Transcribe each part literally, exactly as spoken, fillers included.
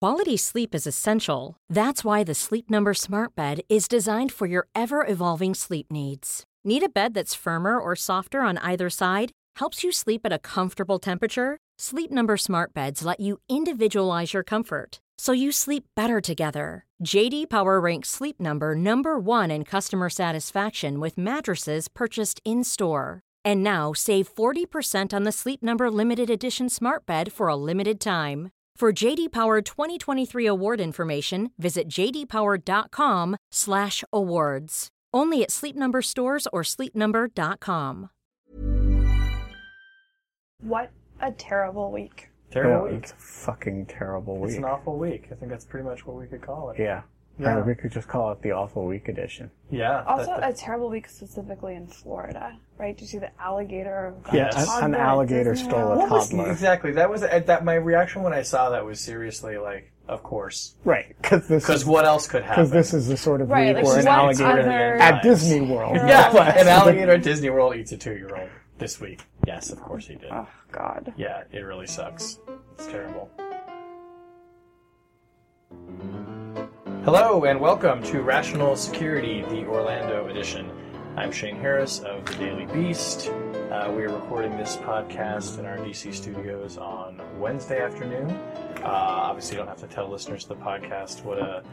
Quality sleep is essential. That's why the Sleep Number Smart Bed is designed for your ever-evolving sleep needs. Need a bed that's firmer or softer on either side? Helps you sleep at a comfortable temperature? Sleep Number Smart Beds let you individualize your comfort, so you sleep better together. J D Power ranks Sleep Number number one in customer satisfaction with mattresses purchased in-store. And now, save forty percent on the Sleep Number Limited Edition Smart Bed for a limited time. For J D Power twenty twenty-three award information, visit j d power dot com slash awards. Only at Sleep Number stores or sleep number dot com. What a terrible week. Terrible yeah, week. It's a fucking terrible week. It's an awful week. I think that's pretty much what we could call it. Yeah. Yeah. Uh, we could just call it the awful week edition. Yeah. Also, that, that, a terrible week specifically in Florida, right? Did you see the alligator? Yeah, got a an, an toddler at alligator Disney stole World? a what was, toddler. exactly. That was that. My reaction when I saw that was seriously like, of course. Right, because this Because is what else could happen? because this is the sort of Right, week like where an what alligator other- at Disney World. Yeah, an alligator at Disney World eats a two-year-old this week. Yes, of course he did. Oh, God. Yeah, it really sucks. It's terrible. Hello and welcome to Rational Security, the Orlando edition. I'm Shane Harris of the Daily Beast. Uh, we are recording this podcast in our D C studios on Wednesday afternoon. Uh, obviously, you don't have to tell listeners of the podcast what a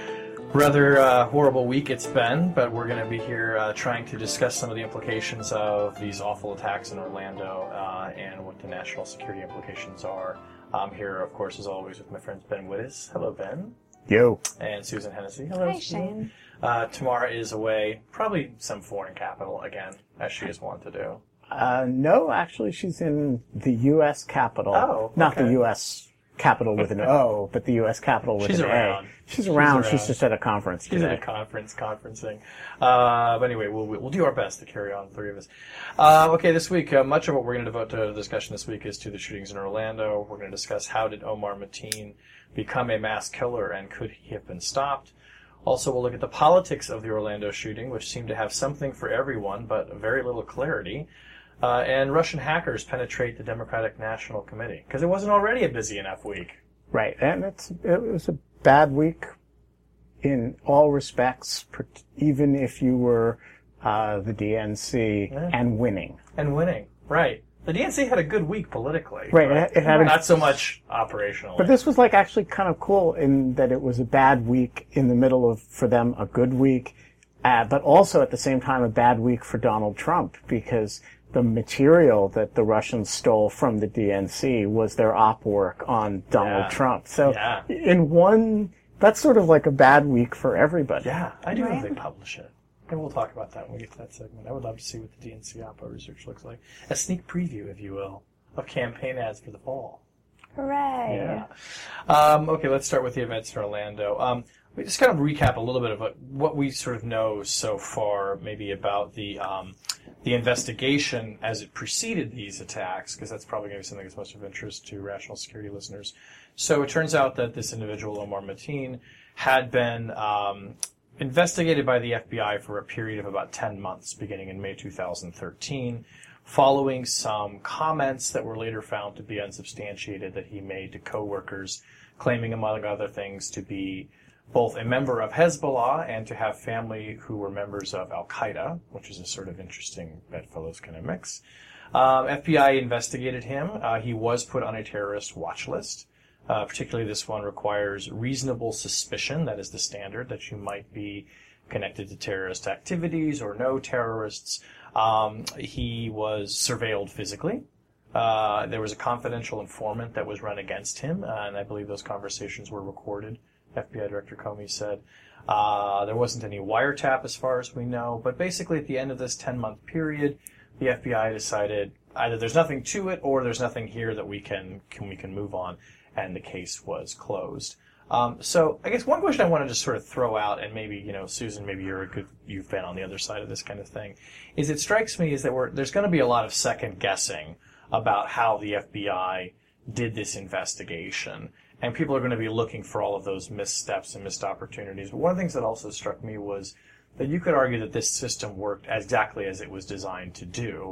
rather uh, horrible week it's been, but we're going to be here uh, trying to discuss some of the implications of these awful attacks in Orlando uh, and what the national security implications are. I'm here, of course, as always, with my friends Ben Wittes. Hello, Ben. Yo. And Susan Hennessy. Hello, Hi, Susan. Shane. Uh, Tamara is away, probably some foreign capital again, as she is wont to do. Uh, no, actually, she's in the U S Capitol. Oh, Not okay. the U S Capitol with an O, but the U S Capitol with She's an around. A. She's around. She's She's around. just at a conference She's today. at a conference, conferencing. Uh, but anyway, we'll we'll do our best to carry on, the three of us. Uh, okay, this week, uh, much of what we're going to devote to the discussion this week is to the shootings in Orlando. We're going to discuss how did Omar Mateen become a mass killer, and could he have been stopped? Also, we'll look at the politics of the Orlando shooting, which seemed to have something for everyone, but very little clarity. Uh, and Russian hackers penetrate the Democratic National Committee, because it wasn't already a busy enough week. Right, and it's it was a bad week in all respects, per- even if you were uh, the D N C Yeah. and winning. And winning, right. The D N C had a good week politically. Right, but it- it had a- not so much operationally. But this was like actually kind of cool in that it was a bad week in the middle of, for them, a good week, uh, but also at the same time a bad week for Donald Trump, because the material that the Russians stole from the D N C was their op work on Donald Yeah. Trump. So Yeah. in one, that's sort of like a bad week for everybody. Yeah, I do hope Right. they publish it. Maybe we'll talk about that when we get to that segment. I would love to see what the D N C Oppo research looks like. A sneak preview, if you will, of campaign ads for the fall. Hooray. Yeah. Um, okay, let's start with the events in Orlando. Um, we just kind of recap a little bit of what, what we sort of know so far, maybe about the um, the investigation as it preceded these attacks, because that's probably going to be something that's most of interest to Rational Security listeners. So it turns out that this individual, Omar Mateen, had been um, investigated by the F B I for a period of about ten months, beginning in May two thousand thirteen, following some comments that were later found to be unsubstantiated that he made to coworkers, claiming, among other things, to be both a member of Hezbollah and to have family who were members of Al-Qaeda, which is a sort of interesting bedfellows kind of mix. Um, F B I investigated him. Uh, he was put on a terrorist watch list. Uh, particularly this one requires reasonable suspicion, that is the standard, that you might be connected to terrorist activities or know terrorists. Um, he was surveilled physically. Uh, there was a confidential informant that was run against him, uh, and I believe those conversations were recorded. F B I Director Comey said. Uh, there wasn't any wiretap as far as we know, but basically at the end of this ten-month period, the F B I decided either there's nothing to it or there's nothing here that we can, can we can move on, and the case was closed. Um, so I guess one question I wanted to sort of throw out, and maybe, you know, Susan, maybe you're a good, you've been on the other side of this kind of thing, is it strikes me is that we're, there's going to be a lot of second guessing about how the F B I did this investigation. And people are going to be looking for all of those missteps and missed opportunities. But one of the things that also struck me was that you could argue that this system worked exactly as it was designed to do,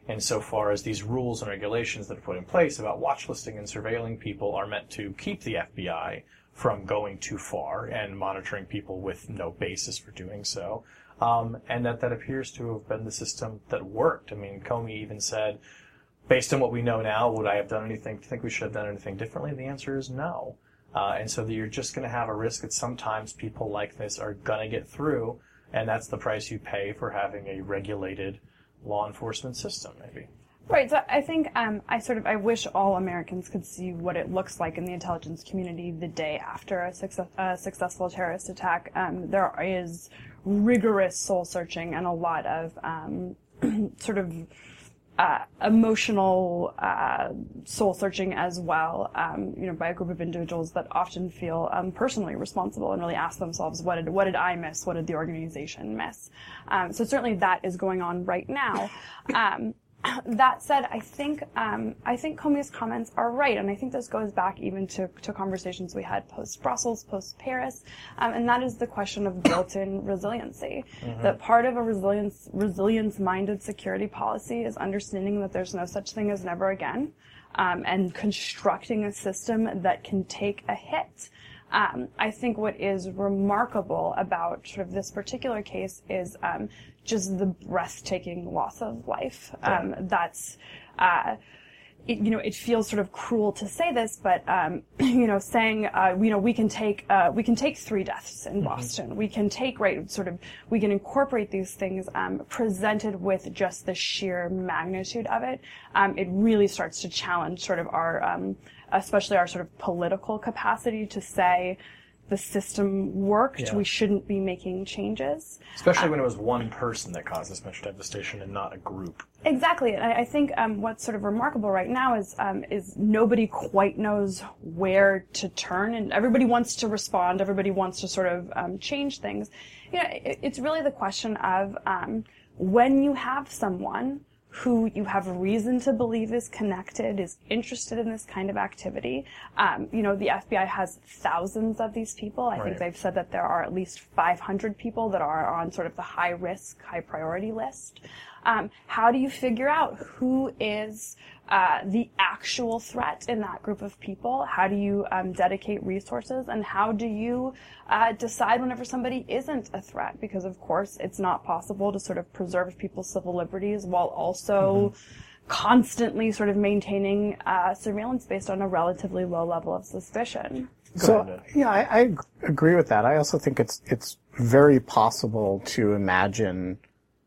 insofar as these rules and regulations that are put in place about watch listing and surveilling people are meant to keep the F B I from going too far and monitoring people with no basis for doing so. Um, and that that appears to have been the system that worked. I mean, Comey even said, based on what we know now, would I have done anything, think we should have done anything differently? The answer is no. Uh, and so you're just going to have a risk that sometimes people like this are going to get through, and that's the price you pay for having a regulated law enforcement system, maybe. Right. So I think um, I sort of I wish all Americans could see what it looks like in the intelligence community the day after a, success, a successful terrorist attack. Um, there is rigorous soul searching and a lot of um, sort of uh, emotional uh, soul searching as well. Um, you know, by a group of individuals that often feel um, personally responsible and really ask themselves, what did what did I miss? What did the organization miss? Um, so certainly that is going on right now. Um, That said, I think um, I think Comey's comments are right, and I think this goes back even to, to conversations we had post-Brussels, post-Paris, um, and that is the question of built-in resiliency. Mm-hmm. That part of a resilience resilience-minded security policy is understanding that there's no such thing as never again, um, and constructing a system that can take a hit. Um, I think what is remarkable about sort of this particular case is um, just the breathtaking loss of life. Um, that's, uh, it, you know, it feels sort of cruel to say this, but um, you know, saying, uh, you know, we can take, uh, we can take three deaths in Boston. Mm-hmm. We can take, right, sort of, we can incorporate these things um, presented with just the sheer magnitude of it. Um, it really starts to challenge sort of our. Um, especially our sort of political capacity to say the system worked, yeah. We shouldn't be making changes. Especially um, when it was one person that caused this much devastation and not a group. Exactly. And I, I think um, what's sort of remarkable right now is um, is nobody quite knows where to turn, and everybody wants to respond, everybody wants to sort of um, change things. You know, it, it's really the question of um, when you have someone who you have reason to believe is connected, is interested in this kind of activity. Um, you know, the F B I has thousands of these people. I right. think they've said that there are at least five hundred people that are on sort of the high risk, high priority list. Um, how do you figure out who is uh, the actual threat in that group of people? How do you um, dedicate resources? And how do you uh, decide whenever somebody isn't a threat? Because, of course, it's not possible to sort of preserve people's civil liberties while also mm-hmm. constantly sort of maintaining uh, surveillance based on a relatively low level of suspicion. So, yeah, I, I agree with that. I also think it's it's very possible to imagine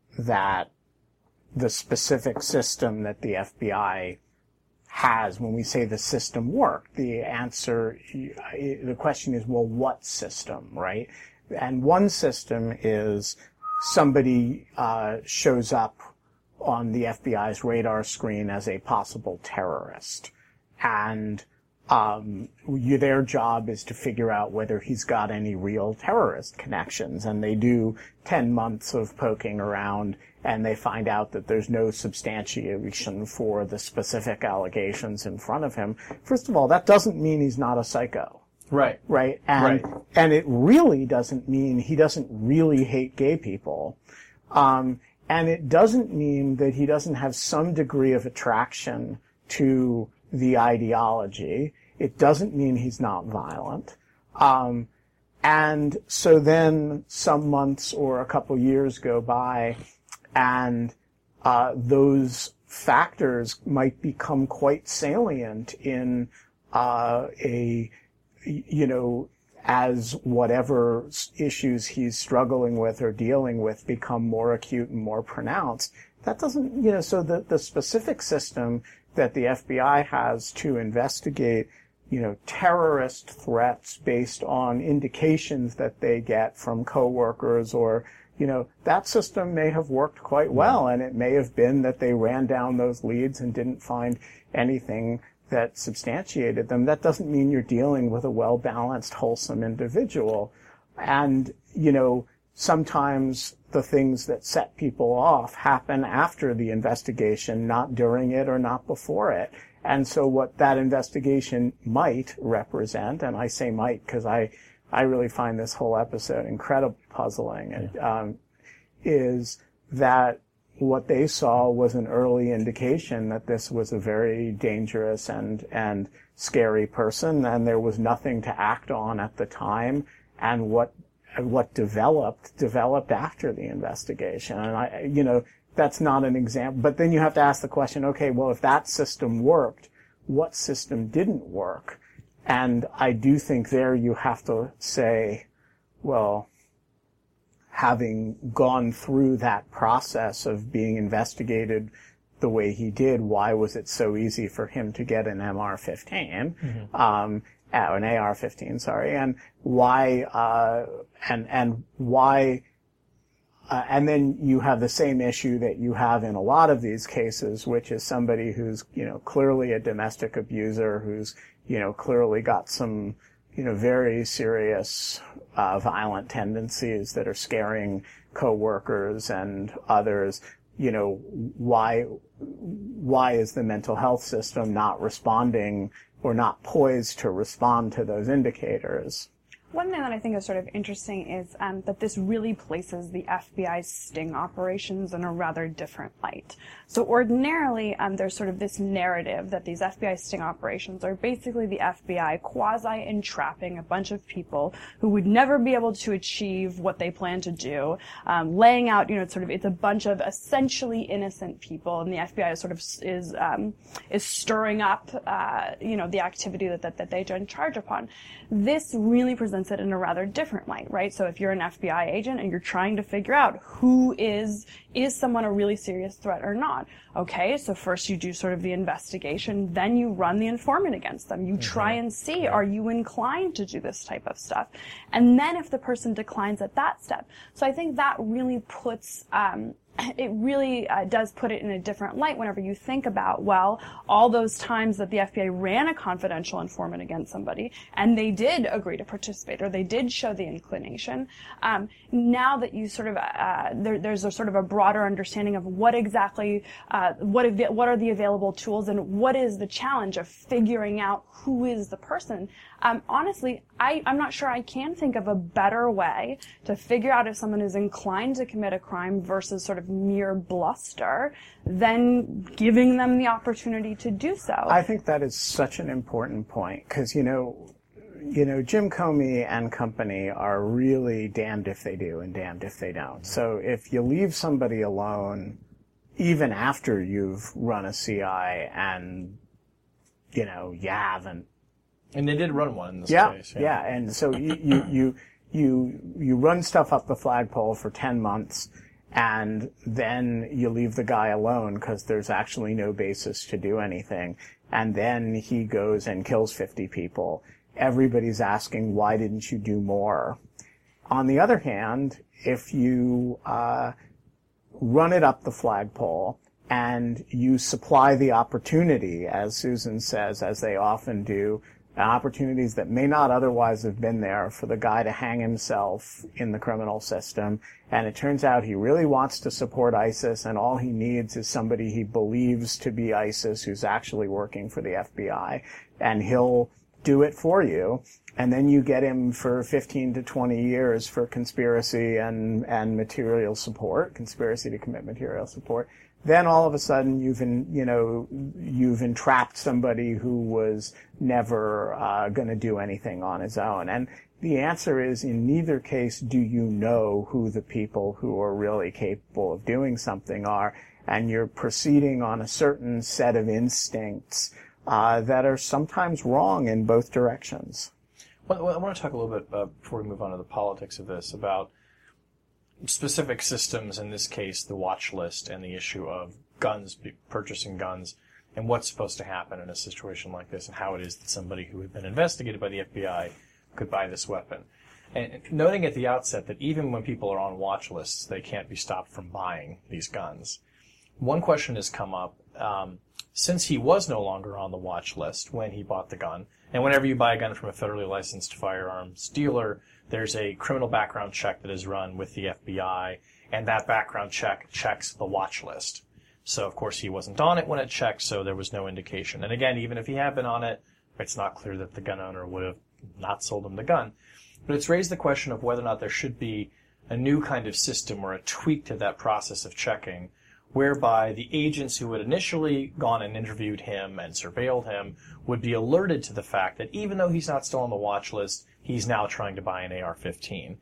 that the specific system that the F B I has, when we say the system worked, the answer, the question is, well, what system, right? And one system is somebody uh, shows up on the F B I's radar screen as a possible terrorist, and um, you, their job is to figure out whether he's got any real terrorist connections, and they do ten months of poking around, and they find out that there's no substantiation for the specific allegations in front of him. First of all, that doesn't mean he's not a psycho. Right. Right. And, right. and it really doesn't mean he doesn't really hate gay people. Um, and it doesn't mean that he doesn't have some degree of attraction to the ideology. It doesn't mean he's not violent. Um, and so then some months or a couple years go by, and uh, those factors might become quite salient in uh, a, you know, as whatever issues he's struggling with or dealing with become more acute and more pronounced. That doesn't, you know, so the, the specific system that the F B I has to investigate, you know, terrorist threats based on indications that they get from coworkers or, you know, that system may have worked quite well, and it may have been that they ran down those leads and didn't find anything that substantiated them. That doesn't mean you're dealing with a well-balanced, wholesome individual. And, you know, sometimes the things that set people off happen after the investigation, not during it or not before it. And so what that investigation might represent, and I say might because I, I really find this whole episode incredibly puzzling, and, um, is that, what they saw was an early indication that this was a very dangerous and, and scary person, and there was nothing to act on at the time. And what, what developed, developed after the investigation. And I, you know, that's not an example. But then you have to ask the question, okay, well, if that system worked, what system didn't work? And I do think there you have to say, well, having gone through that process of being investigated the way he did, why was it so easy for him to get an M R fifteen, mm-hmm. um, uh, an A R fifteen, sorry, and why, uh, and and why, uh, and then you have the same issue that you have in a lot of these cases, which is somebody who's, you know, clearly a domestic abuser, who's, you know, clearly got some, you know, very serious uh, violent tendencies that are scaring coworkers and others. You know, why why is the mental health system not responding or not poised to respond to those indicators? One thing that I think is sort of interesting is um, that this really places the F B I's sting operations in a rather different light. So ordinarily, um, there's sort of this narrative that these F B I sting operations are basically the F B I quasi-entrapping a bunch of people who would never be able to achieve what they plan to do, um, laying out, you know, it's sort of, it's a bunch of essentially innocent people, and the F B I is sort of, is, um, is stirring up, uh, you know, the activity that, that, that they don't charge upon. This really presents it in a rather different light, right? So if you're an F B I agent and you're trying to figure out who is, is someone a really serious threat or not, okay, so first you do sort of the investigation, then you run the informant against them. You mm-hmm. try and see, are you inclined to do this type of stuff? And then if the person declines at that step. So I think that really puts, um, it really uh, does put it in a different light whenever you think about, well, all those times that the F B I ran a confidential informant against somebody, and they did agree to participate, or they did show the inclination, um, now that you sort of, uh, there, there's a sort of a broader understanding of what exactly, uh, what, av- what are the available tools, and what is the challenge of figuring out who is the person. Um, honestly, I, I'm not sure I can think of a better way to figure out if someone is inclined to commit a crime versus sort of mere bluster than giving them the opportunity to do so. I think that is such an important point, because, you know, you know, Jim Comey and company are really damned if they do and damned if they don't. So if you leave somebody alone, even after you've run a C I and, you know, you haven't. And they did run one in this yeah, case. Yeah, yeah. And so you, you, you, you, you run stuff up the flagpole for ten months, and then you leave the guy alone because there's actually no basis to do anything. And then he goes and kills fifty people. Everybody's asking, why didn't you do more? On the other hand, if you, uh, run it up the flagpole and you supply the opportunity, as Susan says, as they often do, opportunities that may not otherwise have been there for the guy to hang himself in the criminal system, and it turns out he really wants to support ISIS, and all he needs is somebody he believes to be ISIS who's actually working for the F B I, and he'll do it for you, and then you get him for fifteen to twenty years for conspiracy and, and material support, conspiracy to commit material support. Then all of a sudden you've, in, you know, you've entrapped somebody who was never uh, going to do anything on his own. And the answer is, in neither case do you know who the people who are really capable of doing something are, and you're proceeding on a certain set of instincts uh, that are sometimes wrong in both directions. Well, I want to talk a little bit, uh, before we move on to the politics of this, about specific systems, in this case the watch list and the issue of guns, purchasing guns, and what's supposed to happen in a situation like this, and how it is that somebody who had been investigated by the F B I could buy this weapon. And noting at the outset that even when people are on watch lists, they can't be stopped from buying these guns. One question has come up, um, since he was no longer on the watch list when he bought the gun, and whenever you buy a gun from a federally licensed firearms dealer, there's a criminal background check that is run with the F B I, and that background check checks the watch list. So, of course, he wasn't on it when it checked, so there was no indication. And again, even if he had been on it, it's not clear that the gun owner would have not sold him the gun. But it's raised the question of whether or not there should be a new kind of system or a tweak to that process of checking, whereby the agents who had initially gone and interviewed him and surveilled him would be alerted to the fact that even though he's not still on the watch list, he's now trying to buy an A R fifteen.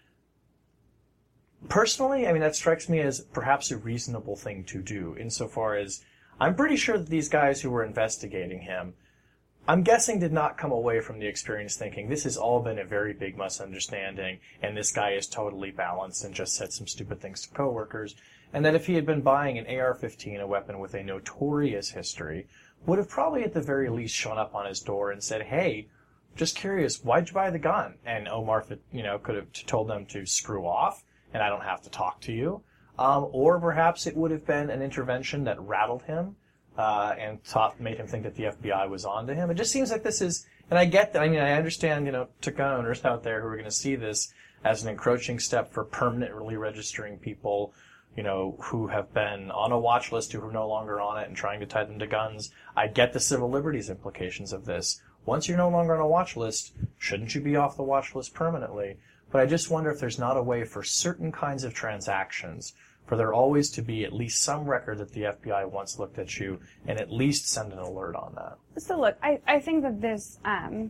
Personally, I mean, that strikes me as perhaps a reasonable thing to do, insofar as I'm pretty sure that these guys who were investigating him, I'm guessing, did not come away from the experience thinking this has all been a very big misunderstanding and this guy is totally balanced and just said some stupid things to coworkers, and that if he had been buying an A R fifteen, a weapon with a notorious history, would have probably at the very least shown up on his door and said, hey, just curious, why'd you buy the gun? And Omar, you know, could have told them to screw off and I don't have to talk to you. Um, or perhaps it would have been an intervention that rattled him uh, and thought, made him think that the F B I was on to him. It just seems like this is, and I get that, I mean, I understand, you know, to gun owners out there who are going to see this as an encroaching step for permanently registering people, you know, who have been on a watch list, who are no longer on it, and trying to tie them to guns. I get the civil liberties implications of this. Once you're no longer on a watch list, shouldn't you be off the watch list permanently? But I just wonder if there's not a way for certain kinds of transactions for there always to be at least some record that the F B I once looked at you and at least send an alert on that. So look, I, I think that this, um,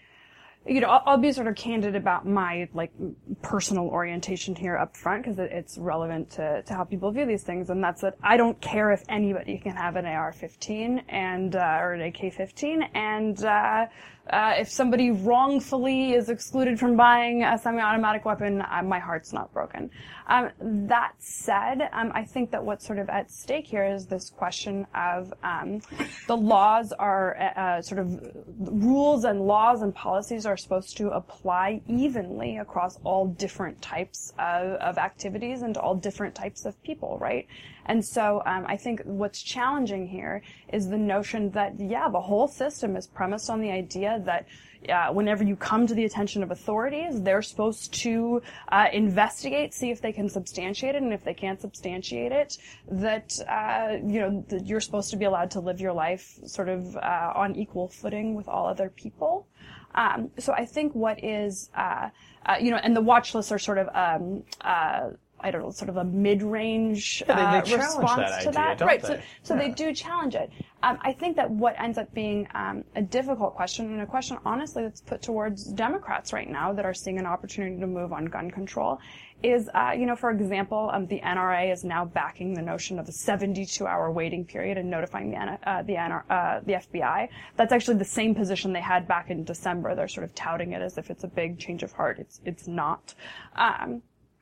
you know, I'll, I'll be sort of candid about my, like, personal orientation here up front, because it, it's relevant to, to how people view these things, and that's that I don't care if anybody can have an A R fifteen and, uh, or an A K fifteen, and, uh, uh, if somebody wrongfully is excluded from buying a semi-automatic weapon, uh, my heart's not broken. Um, that said, um, I think that what's sort of at stake here is this question of, um, the laws are, uh, sort of, rules and laws and policies are supposed to apply evenly across all different types of, of activities and all different types of people, right? And so um, I think what's challenging here is the notion that, yeah, the whole system is premised on the idea that uh, whenever you come to the attention of authorities, they're supposed to uh, investigate, see if they can substantiate it, and if they can't substantiate it, that, uh, you know, that you're supposed to be allowed to live your life sort of uh, on equal footing with all other people. Um, so I think what is, uh, uh, you know, and the watch lists are sort of, um, uh, I don't know, sort of a mid-range yeah, they, they uh, response that to idea, that, don't right? They? So, so yeah. They do challenge it. Um, I think that what ends up being um, a difficult question, and a question, honestly, that's put towards Democrats right now that are seeing an opportunity to move on gun control, is, uh, you know, for example, um, the N R A is now backing the notion of a seventy-two hour waiting period and notifying the uh, the, N R, uh, the F B I. That's actually the same position they had back in December. They're sort of touting it as if it's a big change of heart. It's it's not. Um,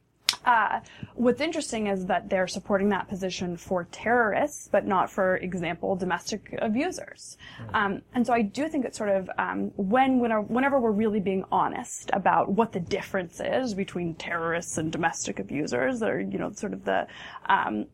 Uh, what's interesting is that they're supporting that position for terrorists, but not, for example, domestic abusers. Mm. Um, and so I do think it's sort of, um, when, whenever, whenever we're really being honest about what the difference is between terrorists and domestic abusers, or, you know, sort of the, um,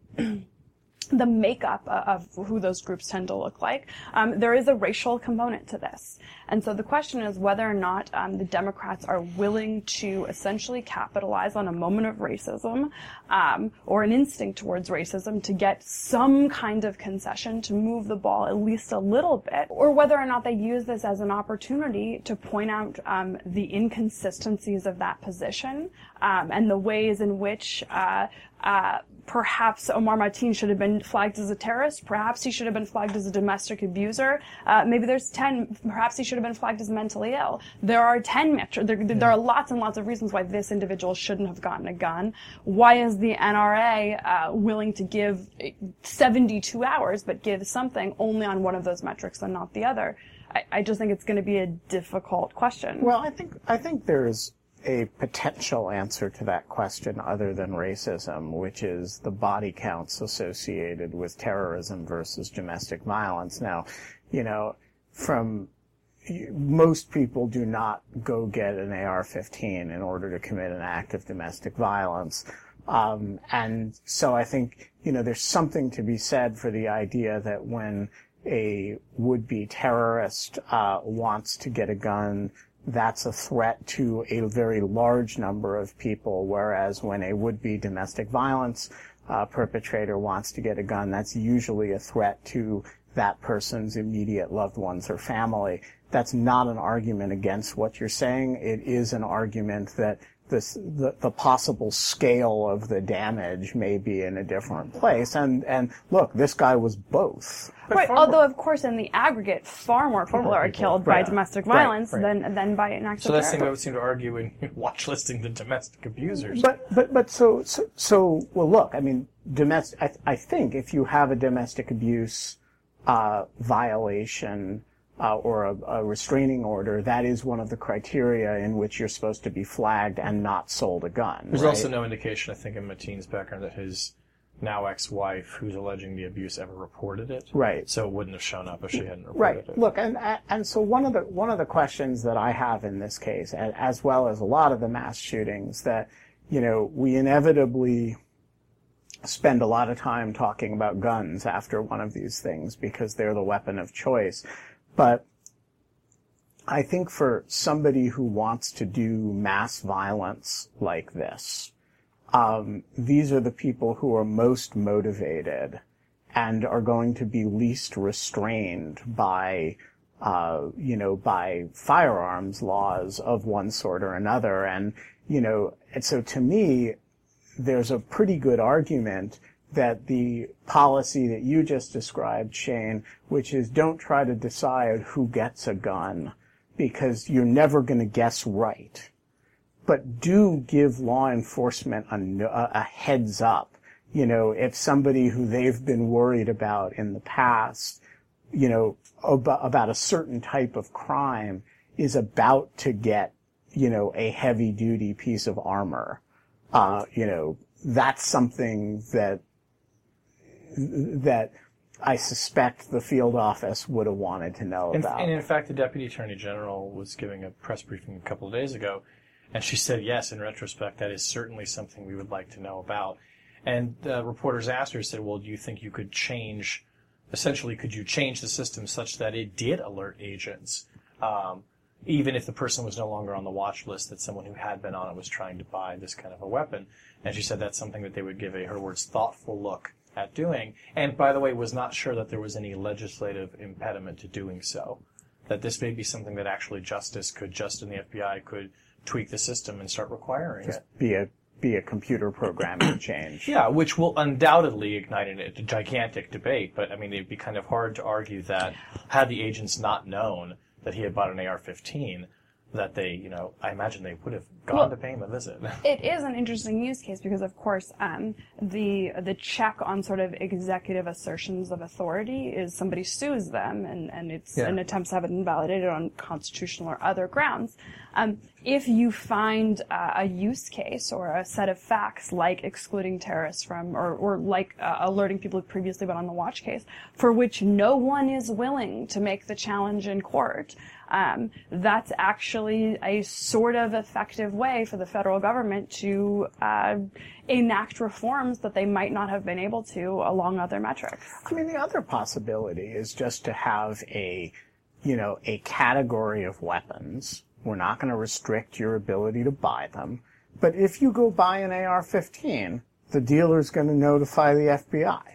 the makeup of who those groups tend to look like, um, there is a racial component to this. And so the question is whether or not um, the Democrats are willing to essentially capitalize on a moment of racism um, or an instinct towards racism to get some kind of concession to move the ball at least a little bit, or whether or not they use this as an opportunity to point out um, the inconsistencies of that position um, and the ways in which uh, uh, perhaps Omar Mateen should have been flagged as a terrorist. Perhaps he should have been flagged as a domestic abuser. Uh, maybe there's ten. Perhaps he should have been flagged as mentally ill. There are ten metro. There, yeah. there are lots and lots of reasons why this individual shouldn't have gotten a gun. Why is the N R A uh, willing to give seventy-two hours, but give something only on one of those metrics and not the other? I, I just think it's going to be a difficult question. Well, I think I think there's a potential answer to that question other than racism, which is the body counts associated with terrorism versus domestic violence. Now, you know, from most people do not go get an A R fifteen in order to commit an act of domestic violence. Um, and so I think, you know, there's something to be said for the idea that when a would-be terrorist uh, wants to get a gun, that's a threat to a very large number of people, whereas when a would-be domestic violence uh, perpetrator wants to get a gun, that's usually a threat to that person's immediate loved ones or family. That's not an argument against what you're saying. It is an argument that this, the, the possible scale of the damage may be in a different place. And, and look, this guy was both. Right, although of course in the aggregate, far more people more are people, killed right. by domestic violence Right, right. than than by an act So of that's the thing terror. I would seem to argue in watch listing the domestic abusers. But, but, but so, so, so, well look, I mean, domestic, I, I think if you have a domestic abuse, uh, violation, Uh, or a, a restraining order, that is one of the criteria in which you're supposed to be flagged and not sold a gun. There's right? also no indication, I think, in Mateen's background that his now ex-wife, who's alleging the abuse, ever reported it. Right. So it wouldn't have shown up if she hadn't reported Right. it. Look, and and so one of the one of the questions that I have in this case, as well as a lot of the mass shootings, that you know we inevitably spend a lot of time talking about guns after one of these things because they're the weapon of choice. But I think for somebody who wants to do mass violence like this, um, these are the people who are most motivated and are going to be least restrained by, uh, you know, by firearms laws of one sort or another. And, you know, and so to me, there's a pretty good argument that the policy that you just described, Shane, which is don't try to decide who gets a gun because you're never going to guess right. But do give law enforcement a, a heads up. You know, if somebody who they've been worried about in the past, you know, about, about a certain type of crime is about to get, you know, a heavy duty piece of armor, uh, you know, that's something that that I suspect the field office would have wanted to know And, about. and in fact, the Deputy Attorney General was giving a press briefing a couple of days ago, and she said, yes, in retrospect, that is certainly something we would like to know about. And the reporters asked her, said, well, do you think you could change, essentially, could you change the system such that it did alert agents, um, even if the person was no longer on the watch list, that someone who had been on it was trying to buy this kind of a weapon? And she said that's something that they would give a, her words, thoughtful look at doing, and by the way, was not sure that there was any legislative impediment to doing so. That this may be something that actually justice could, just in the F B I, could tweak the system and start requiring Just it. be a be a computer programming change. Yeah, which will undoubtedly ignite a, a gigantic debate, but I mean, it'd be kind of hard to argue that had the agents not known that he had bought an A R fifteen, that they, you know, I imagine they would have gone Well, to pay him a visit. It is an interesting use case because, of course, um, the the check on sort of executive assertions of authority is somebody sues them, and, and it's Yeah. an attempt to have it invalidated on constitutional or other grounds. Um, if you find uh, a use case or a set of facts like excluding terrorists from, or, or like uh, alerting people who've previously been on the watch case, for which no one is willing to make the challenge in court, Um, that's actually a sort of effective way for the federal government to uh, enact reforms that they might not have been able to along other metrics. I mean, the other possibility is just to have a, you know, a category of weapons. We're not going to restrict your ability to buy them. But if you go buy an A R fifteen, the dealer's going to notify the F B I.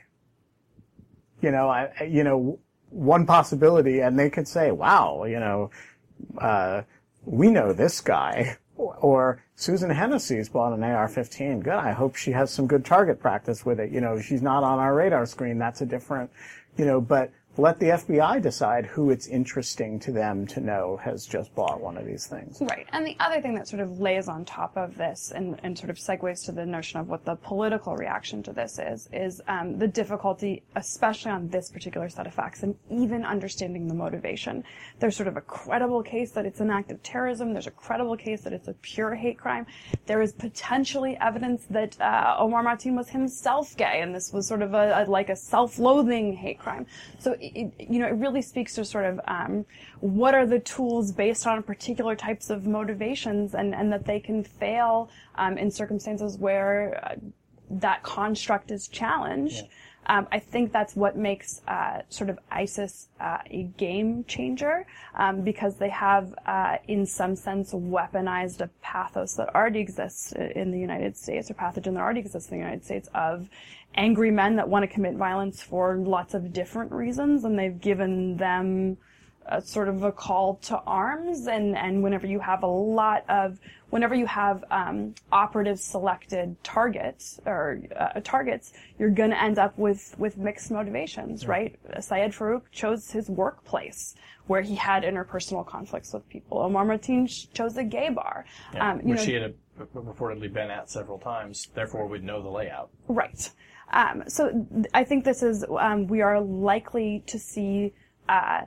You know, I, you know, one possibility, and they could say, wow, you know, uh, we know this guy. Or, or Susan Hennessy's bought an A R fifteen. Good. I hope she has some good target practice with it. You know, she's not on our radar screen. That's a different, you know, but let the F B I decide who it's interesting to them to know has just bought one of these things. Right. And the other thing that sort of lays on top of this and, and sort of segues to the notion of what the political reaction to this is, is um, the difficulty, especially on this particular set of facts, and even understanding the motivation. There's sort of a credible case that it's an act of terrorism. There's a credible case that it's a pure hate crime. There is potentially evidence that uh, Omar Mateen was himself gay, and this was sort of a, a like a self-loathing hate crime. So It, you know, it really speaks to sort of um, what are the tools based on particular types of motivations, and, and that they can fail um, in circumstances where uh, that construct is challenged. Yeah. Um, I think that's what makes uh, sort of ISIS uh, a game changer, um, because they have, uh, in some sense, weaponized a pathos that already exists in the United States, or pathogen that already exists in the United States, of angry men that want to commit violence for lots of different reasons, and they've given them a sort of a call to arms, and, and whenever you have a lot of, whenever you have um, operative selected targets or uh, targets, you're going to end up with, with mixed motivations, yeah. right? Syed Farouk chose his workplace where he had interpersonal conflicts with people. Omar Mateen chose a gay bar. Yeah, um, you which know, he had reportedly been at several times, therefore we'd know the layout. Right. Um, so th- I think this is, um, we are likely to see uh,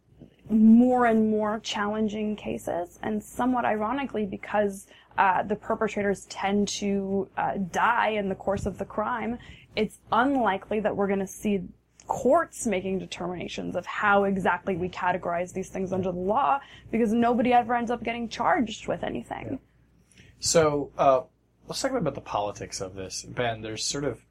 more and more challenging cases, and somewhat ironically, because uh, the perpetrators tend to uh, die in the course of the crime, it's unlikely that we're going to see courts making determinations of how exactly we categorize these things under the law, because nobody ever ends up getting charged with anything. Yeah. So uh, let's talk about the politics of this. Ben, there's sort of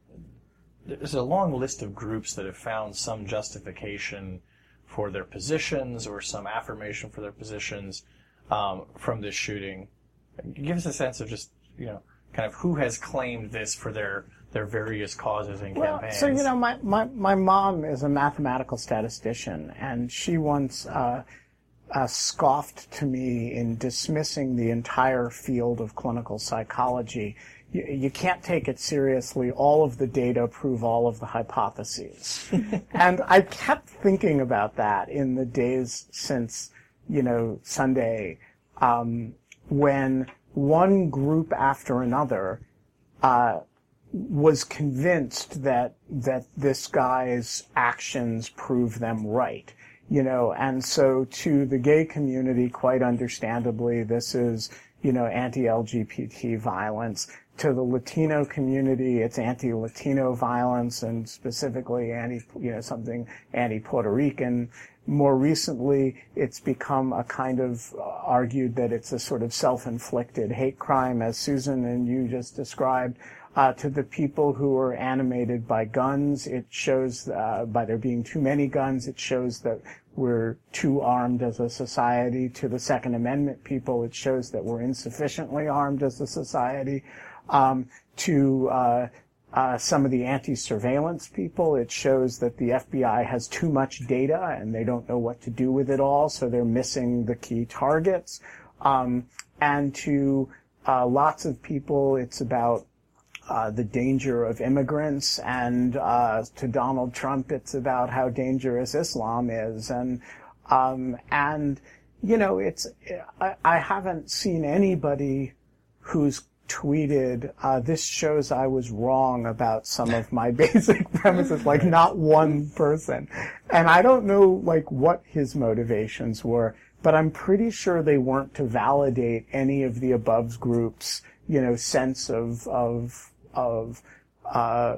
there's a long list of groups that have found some justification for their positions or some affirmation for their positions um, from this shooting. Give us a sense of just, you know, kind of who has claimed this for their their various causes and well, campaigns. So, you know, my, my, my mom is a mathematical statistician, and she once uh, uh, scoffed to me in dismissing the entire field of clinical psychology. You, you can't take it seriously. All of the data prove all of the hypotheses. And I kept thinking about that in the days since, you know, Sunday, um, when one group after another uh, was convinced that that this guy's actions prove them right. You know, and so to the gay community, quite understandably, this is, you know, anti-L G B T violence. To the Latino community, it's anti-Latino violence, and specifically anti, you know, something anti-Puerto Rican. More recently, it's become a kind of uh, argued that it's a sort of self-inflicted hate crime, as Susan and you just described. Uh, to the people who are animated by guns, it shows, uh, by there being too many guns, it shows that we're too armed as a society. To the Second Amendment people, it shows that we're insufficiently armed as a society. Um, to uh, uh, some of the anti-surveillance people, it shows that the F B I has too much data and they don't know what to do with it all, so they're missing the key targets. Um, and to uh, lots of people, it's about uh, the danger of immigrants, and uh, to Donald Trump, it's about how dangerous Islam is. And um, and you know, it's I, I haven't seen anybody who's tweeted, uh, this shows I was wrong about some of my basic premises, like not one person. And I don't know, like, what his motivations were, but I'm pretty sure they weren't to validate any of the above groups, you know, sense of, of, of, uh,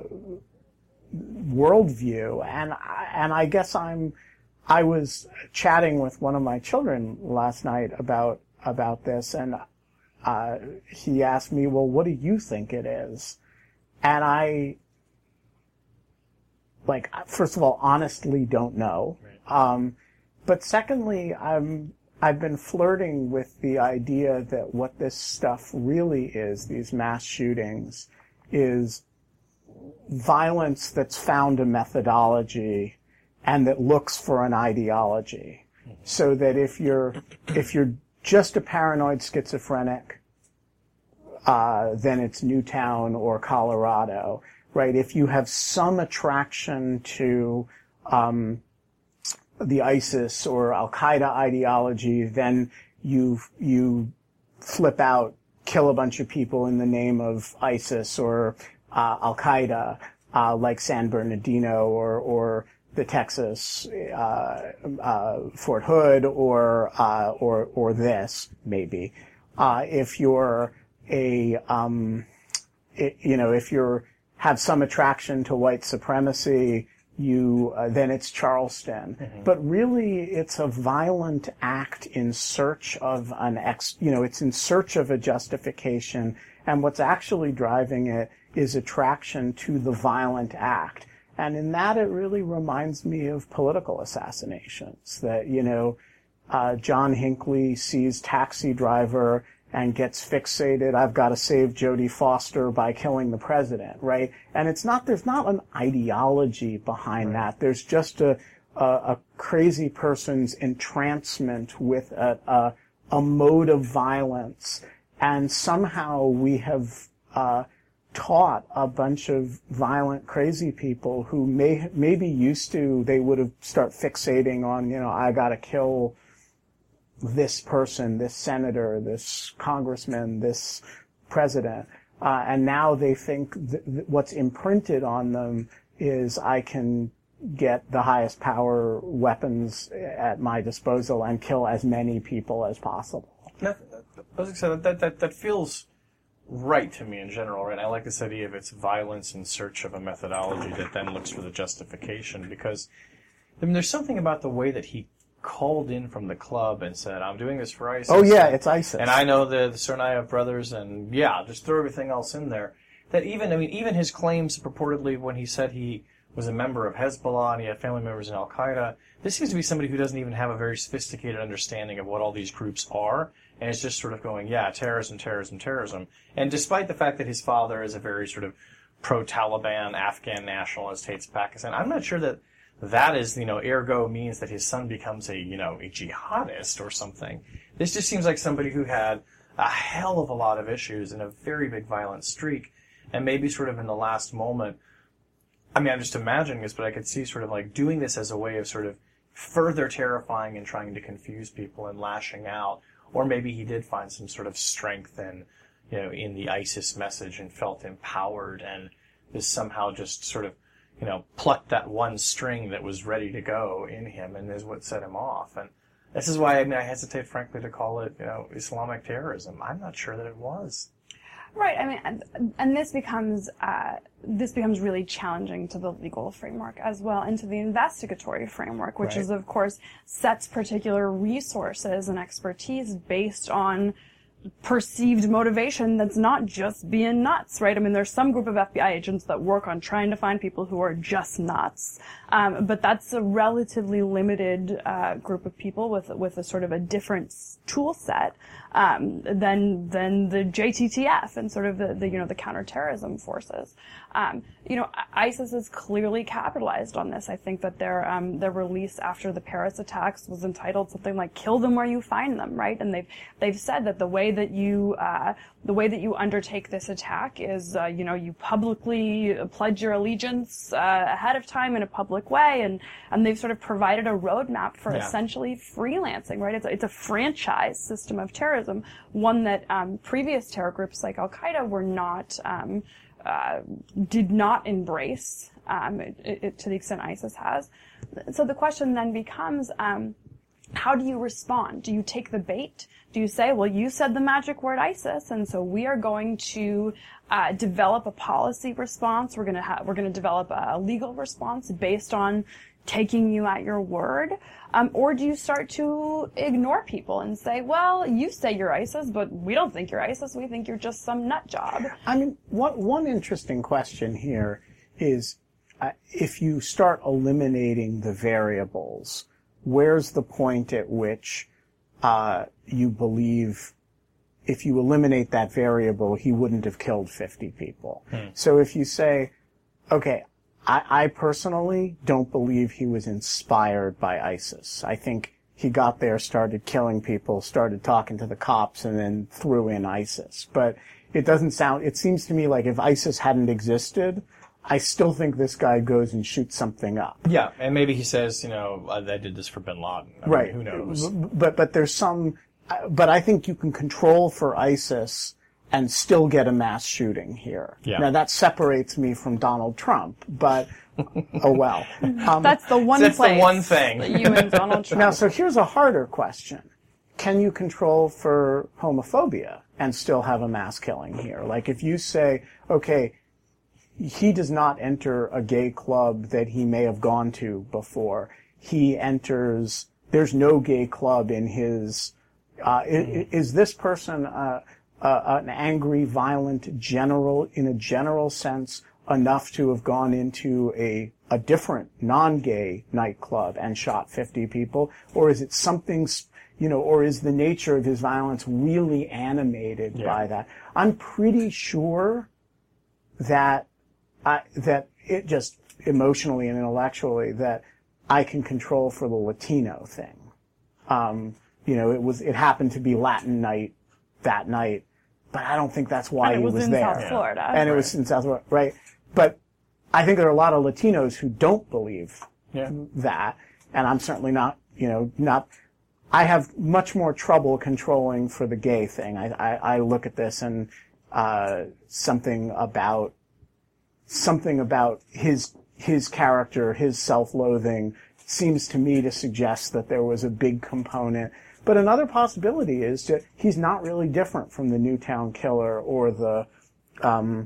worldview. And, I, and I guess I'm, I was chatting with one of my children last night about, about this, and Uh, he asked me, well, what do you think it is? And I, like, first of all, honestly don't know. Right. Um, but secondly, I'm, I've been flirting with the idea that what this stuff really is, these mass shootings, is violence that's found a methodology and that looks for an ideology. Mm-hmm. So that if you're, if you're just a paranoid schizophrenic, uh, then it's Newtown or Colorado, right? If you have some attraction to, um, the ISIS or Al-Qaeda ideology, then you, you flip out, kill a bunch of people in the name of ISIS or, uh, Al-Qaeda, uh, like San Bernardino or, or, the Texas, uh, uh, Fort Hood, or, uh, or, or this, maybe. Uh, if you're a, um, it, you know, if you're, have some attraction to white supremacy, you, uh, then it's Charleston. Mm-hmm. But really, it's a violent act in search of an ex, you know, it's in search of a justification, and what's actually driving it is attraction to the violent act. And in that, it really reminds me of political assassinations, that, you know, uh, John Hinckley sees Taxi Driver and gets fixated, I've got to save Jodie Foster by killing the president, right? And it's not, there's not an ideology behind right. that. There's just a, a, a crazy person's entrancement with a, a, a mode of violence, and somehow we have uh, taught a bunch of violent, crazy people who may maybe used to, they would have start fixating on, you know, I gotta kill this person, this senator, this congressman, this president, uh, and now they think th- th- what's imprinted on them is I can get the highest power weapons at my disposal and kill as many people as possible. That, that, that, that, that, that feels right to me in general, right? I like this idea of it's violence in search of a methodology that then looks for the justification, because I mean, there's something about the way that he called in from the club and said, I'm doing this for ISIS. Oh, yeah, it's ISIS. And I know the, the Tsarnaev brothers, and yeah, just throw everything else in there. That even, I mean, even his claims purportedly when he said he was a member of Hezbollah and he had family members in Al-Qaeda, this seems to be somebody who doesn't even have a very sophisticated understanding of what all these groups are, and it's just sort of going, yeah, terrorism, terrorism, terrorism. And despite the fact that his father is a very sort of pro-Taliban Afghan nationalist, hates Pakistan, I'm not sure that that is, you know, ergo means that his son becomes a, you know, a jihadist or something. This just seems like somebody who had a hell of a lot of issues and a very big violent streak, and maybe sort of in the last moment, I mean, I'm just imagining this, but I could see sort of like doing this as a way of sort of further terrifying and trying to confuse people and lashing out. Or maybe he did find some sort of strength in, you know, in the ISIS message and felt empowered and is somehow just sort of, you know, plucked that one string that was ready to go in him and is what set him off. And this is why I mean I hesitate, frankly, to call it, you know, Islamic terrorism. I'm not sure that it was. Right. I mean, and, and this becomes uh, this becomes really challenging to the legal framework as well, and to the investigatory framework, which right. is, of course, sets particular resources and expertise based on perceived motivation that's not just being nuts, right? I mean, there's some group of F B I agents that work on trying to find people who are just nuts, um, but that's a relatively limited uh, group of people with with a sort of a different tool set um, than than the J T T F and sort of the, the you know the counterterrorism forces. Um, you know, ISIS has clearly capitalized on this. I think that their um, their release after the Paris attacks was entitled something like "Kill them where you find them," right? And they've they've said that the way that you uh, the way that you undertake this attack is uh, you know you publicly pledge your allegiance uh, ahead of time in a public way, and and they've sort of provided a roadmap for yeah. essentially freelancing, right? It's a, it's a franchise system of terrorism, one that um, previous terror groups like Al Qaeda were not. Um, Uh, did not embrace um, it, it, to the extent ISIS has. So the question then becomes, um, how do you respond? Do you take the bait? Do you say, well, you said the magic word ISIS, and so we are going to uh, develop a policy response. We're going to ha- we're going to develop a legal response based on taking you at your word? Um, or do you start to ignore people and say, well, you say you're ISIS, but we don't think you're ISIS. We think you're just some nut job. I mean, one, one interesting question here is uh, if you start eliminating the variables, where's the point at which uh, you believe if you eliminate that variable, he wouldn't have killed fifty people? Hmm. So if you say, okay, I, I personally don't believe he was inspired by ISIS. I think he got there, started killing people, started talking to the cops, and then threw in ISIS. But it doesn't sound, it seems to me like if ISIS hadn't existed, I still think this guy goes and shoots something up. Yeah, and maybe he says, you know, I did this for bin Laden. I right. mean, who knows? But, but there's some, but I think you can control for ISIS and still get a mass shooting here. Yeah. Now that separates me from Donald Trump, but oh well. Um, that's the one that's place the one thing. that you and Donald Trump. Now, so here's a harder question. Can you control for homophobia and still have a mass killing here? Like if you say, okay, he does not enter a gay club that he may have gone to before. He enters, there's no gay club in his, uh, mm. is, is this person, uh, Uh, an angry, violent general, in a general sense, enough to have gone into a, a different non-gay nightclub and shot fifty people? Or is it something, you know, or is the nature of his violence really animated yeah. by that? I'm pretty sure that, I, that it just emotionally and intellectually, that I can control for the Latino thing. Um, you know, it was, it happened to be Latin night that night, but I don't think that's why and it he was, was in there. South Florida. And it right. was in South Florida, right? But I think there are a lot of Latinos who don't believe Yeah. that, and I'm certainly not, you know, not, I have much more trouble controlling for the gay thing. I, I, I look at this and, uh, something about, something about his, his character, his self-loathing seems to me to suggest that there was a big component. But another possibility is that he's not really different from the Newtown Killer or the, um,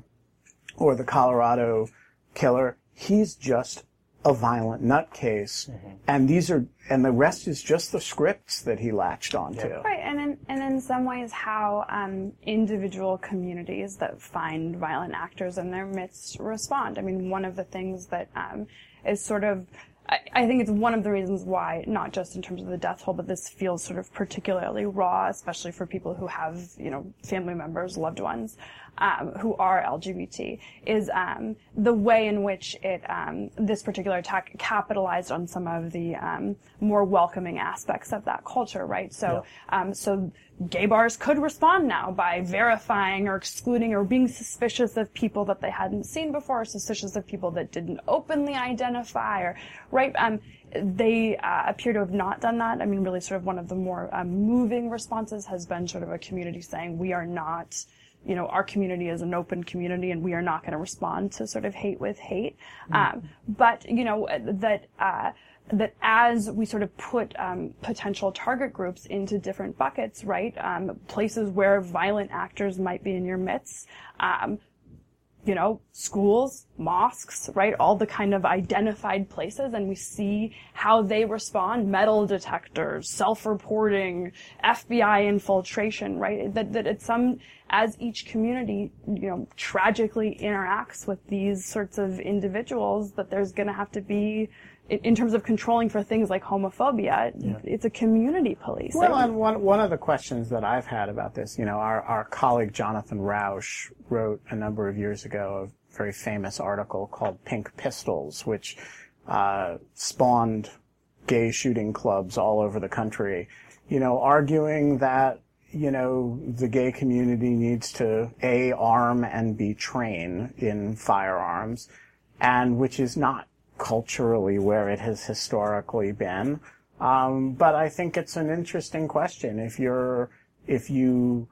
or the Colorado Killer. He's just a violent nutcase, mm-hmm. and these are, and the rest is just the scripts that he latched onto. Yeah. Right, and in, and in some ways how um, individual communities that find violent actors in their midst respond. I mean, one of the things that um, is sort of, I, I think it's one of the reasons why, not just in terms of the death toll, but this feels sort of particularly raw, especially for people who have, you know, family members, loved ones, um, who are L G B T, is um, the way in which it, um, this particular attack capitalized on some of the um, more welcoming aspects of that culture, right? So, yeah. um, so gay bars could respond now by verifying or excluding or being suspicious of people that they hadn't seen before, or suspicious of people that didn't openly identify, or, right? Um, they uh, appear to have not done that. I mean, really sort of one of the more um, moving responses has been sort of a community saying, we are not, you know, our community is an open community and we are not going to respond to sort of hate with hate. Mm-hmm. Um, but, you know, that, uh, that as we sort of put um, potential target groups into different buckets, right, um, places where violent actors might be in your midst, um, you know, schools, mosques, right, all the kind of identified places, and we see how they respond, metal detectors, self-reporting, F B I infiltration, right, that, that it's some, as each community, you know, tragically interacts with these sorts of individuals, that there's going to have to be, in terms of controlling for things like homophobia, yeah. it's a community policing. Well, and one one of the questions that I've had about this, you know, our, our colleague Jonathan Rausch wrote a number of years ago a very famous article called Pink Pistols, which uh, spawned gay shooting clubs all over the country, you know, arguing that, you know, the gay community needs to, A, arm and B, train in firearms, and which is not culturally where it has historically been. Um, but I think it's an interesting question. If you're, if you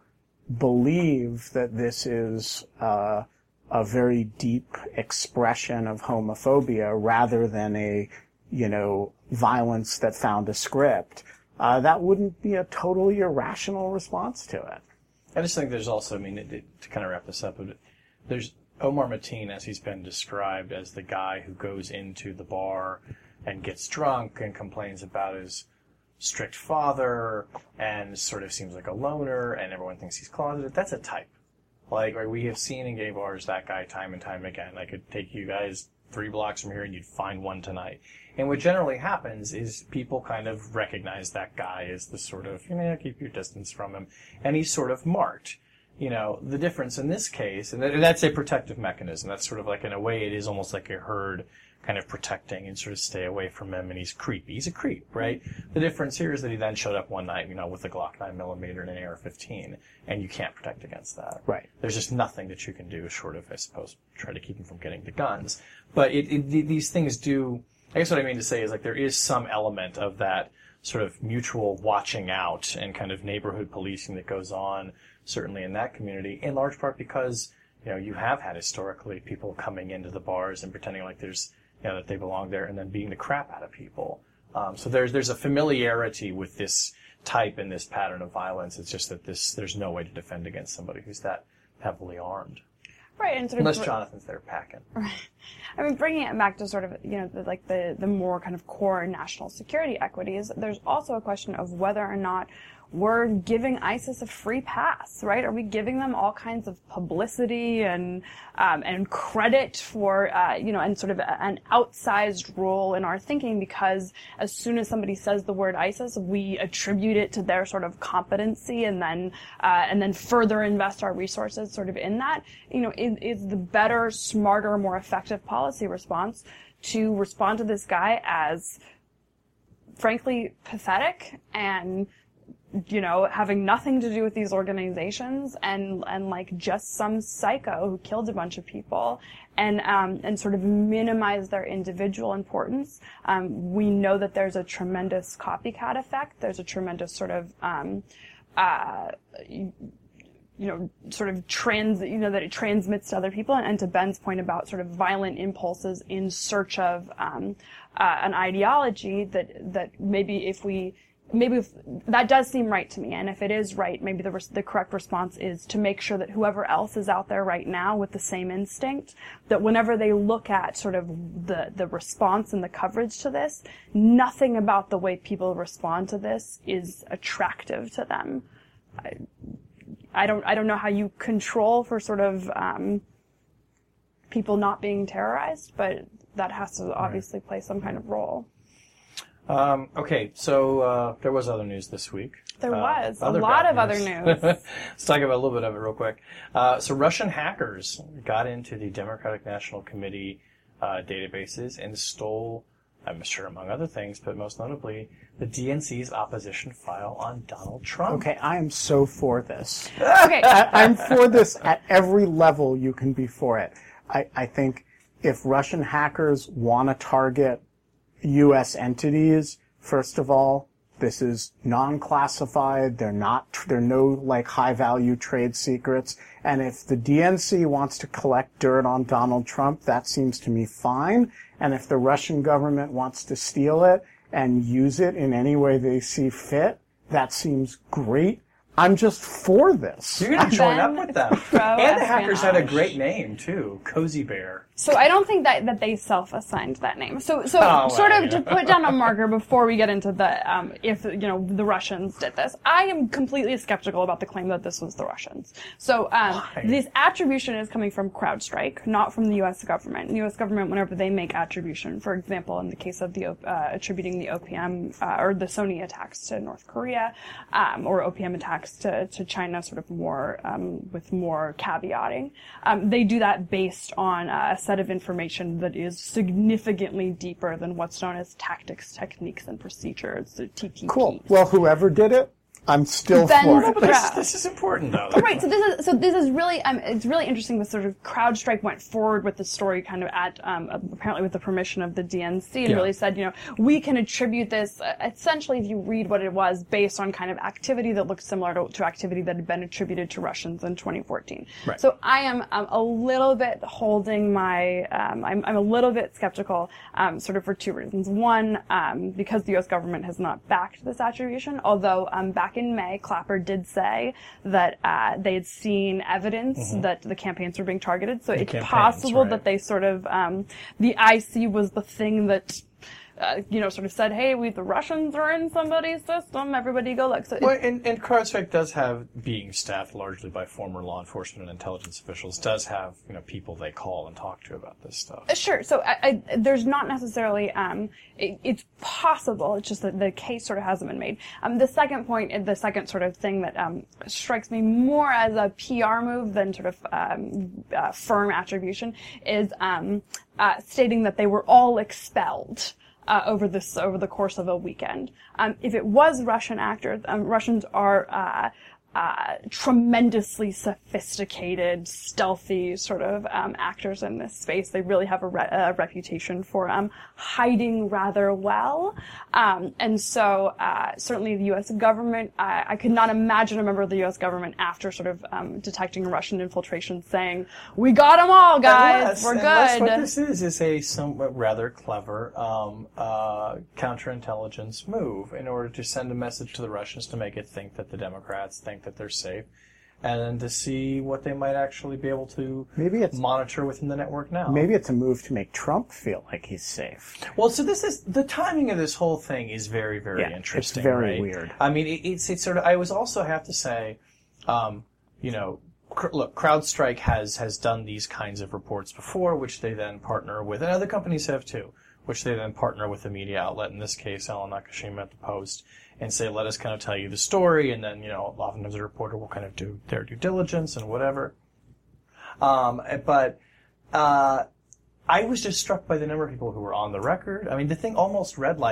believe that this is uh, a very deep expression of homophobia rather than a, you know, violence that found a script, uh, that wouldn't be a totally irrational response to it. I just think there's also, I mean, it, it, to kind of wrap this up, there's Omar Mateen, as he's been described as the guy who goes into the bar and gets drunk and complains about his strict father and sort of seems like a loner and everyone thinks he's closeted. That's a type. Like, right, we have seen in gay bars that guy time and time again. I could take you guys three blocks from here and you'd find one tonight. And what generally happens is people kind of recognize that guy as the sort of, you know, keep your distance from him. And he's sort of marked. You know, the difference in this case, and that's a protective mechanism. That's sort of like, in a way, it is almost like a herd kind of protecting and sort of stay away from him, and he's creepy. He's a creep, right? The difference here is that he then showed up one night, you know, with a Glock nine millimeter and an A R fifteen, and you can't protect against that. Right. There's just nothing that you can do short of, I suppose, try to keep him from getting the guns. But it, it, these things do, I guess what I mean to say is, like, there is some element of that sort of mutual watching out and kind of neighborhood policing that goes on, certainly in that community, in large part because, you know, you have had historically people coming into the bars and pretending like there's, you know, that they belong there and then beating the crap out of people. Um, so there's there's a familiarity with this type and this pattern of violence. It's just that this there's no way to defend against somebody who's that heavily armed. Right, and sort Unless of, Jonathan's there packing. Right. I mean, bringing it back to sort of, you know, the, like the, the more kind of core national security equities, there's also a question of whether or not we're giving ISIS a free pass, right? Are we giving them all kinds of publicity and um, and credit for, uh, you know, and sort of a, an outsized role in our thinking because as soon as somebody says the word ISIS, we attribute it to their sort of competency and then uh, and then further invest our resources sort of in that? You know, is, is the better, smarter, more effective policy response to respond to this guy as frankly pathetic and, you know, having nothing to do with these organizations and, and like just some psycho who killed a bunch of people and, um, and sort of minimize their individual importance. Um, we know that there's a tremendous copycat effect. There's a tremendous sort of, um, uh, you know, sort of trans, you know, that it transmits to other people. And, and to Ben's point about sort of violent impulses in search of, um, uh, an ideology that, that maybe if we, Maybe if, that does seem right to me, and if it is right, maybe the res- the correct response is to make sure that whoever else is out there right now with the same instinct, that whenever they look at sort of the the response and the coverage to this, nothing about the way people respond to this is attractive to them. I, I don't I don't know how you control for sort of um, people not being terrorized, but that has to obviously play some kind of role. Um, okay, so uh, there was other news this week. There uh, was. A lot of other news. Let's talk about a little bit of it real quick. Uh, so Russian hackers got into the Democratic National Committee uh, databases and stole, I'm sure among other things, but most notably, the D N C's opposition file on Donald Trump. Okay, I am so for this. Okay. I, I'm for this at every level you can be for it. I, I think if Russian hackers want to target U S entities, first of all, this is non-classified. They're not, there are no, like, high-value trade secrets. And if the D N C wants to collect dirt on Donald Trump, that seems to me fine. And if the Russian government wants to steal it and use it in any way they see fit, that seems great. I'm just for this. You're going to join Ben up with them. And the hackers had a great name, too. Cozy Bear. So I don't think that, that they self-assigned that name. So, so Oh, sort well, of yeah. to put down a marker before we get into the, um, if, you know, the Russians did this. I am completely skeptical about the claim that this was the Russians. So, um, Why? this attribution is coming from CrowdStrike, not from the U S government. The U S government, whenever they make attribution, for example, in the case of the, uh, attributing the O P M, uh, or the Sony attacks to North Korea, um, or O P M attacks to, to China, sort of more, um, with more caveating, um, they do that based on uh, a set of information that is significantly deeper than what's known as tactics, techniques, and procedures, the T T P. Cool. Well, whoever did it, I'm still Ben for the it. But this, Crowd. this is important, though. Right, so this is so this is really um, it's really interesting. That sort of CrowdStrike went forward with the story, kind of at um, apparently with the permission of the D N C, and Yeah. really said, you know, we can attribute this uh, essentially, if you read what it was, based on kind of activity that looked similar to, to activity that had been attributed to Russians in twenty fourteen. Right. So I am um, a little bit holding my, um, I'm I'm a little bit skeptical, um, sort of for two reasons. One, um, because the U S government has not backed this attribution, although um, back in May, Clapper did say that uh, they had seen evidence mm-hmm. that the campaigns were being targeted. So the it's possible right. that they sort of, um, the I C was the thing that, uh, you know, sort of said, hey, we the Russians are in somebody's system. Everybody go look. So Well, and, and CrowdStrike does have, being staffed largely by former law enforcement and intelligence officials, does have, you know, people they call and talk to about this stuff. Uh, Sure. So I, I, there's not necessarily, um, it, it's possible. It's just that the case sort of hasn't been made. Um, the second point, the second sort of thing that um, strikes me more as a P R move than sort of um, uh, firm attribution is um, uh, stating that they were all expelled. Uh, over this, over the course of a weekend. Um, if it was Russian actors, um, Russians are, uh, uh, tremendously sophisticated, stealthy sort of, um, actors in this space. They really have a, re- a reputation for, um, hiding rather well. Um, and so, uh, certainly the U S government, I, I could not imagine a member of the U S government after sort of, um, detecting Russian infiltration saying, we got them all, guys, Unless, we're unless good. what this is is a somewhat rather clever, um, uh, counterintelligence move in order to send a message to the Russians to make it think that the Democrats think that they're safe, and then to see what they might actually be able to Maybe it's- monitor within the network now. Maybe it's a move to make Trump feel like he's safe. Well, so this is the timing of this whole thing is very, very Yeah, it's interesting. very right? weird. I mean, it, it's it's sort of. I was also have to say, um, you know, cr- look, CrowdStrike has has done these kinds of reports before, which they then partner with, and other companies have too, which they then partner with a media outlet. In this case, Alan Nakashima at the Post, and say, let us kind of tell you the story, and then, you know, oftentimes a reporter will kind of do their due diligence and whatever. Um, but uh, I was just struck by the number of people who were on the record. I mean, the thing almost read like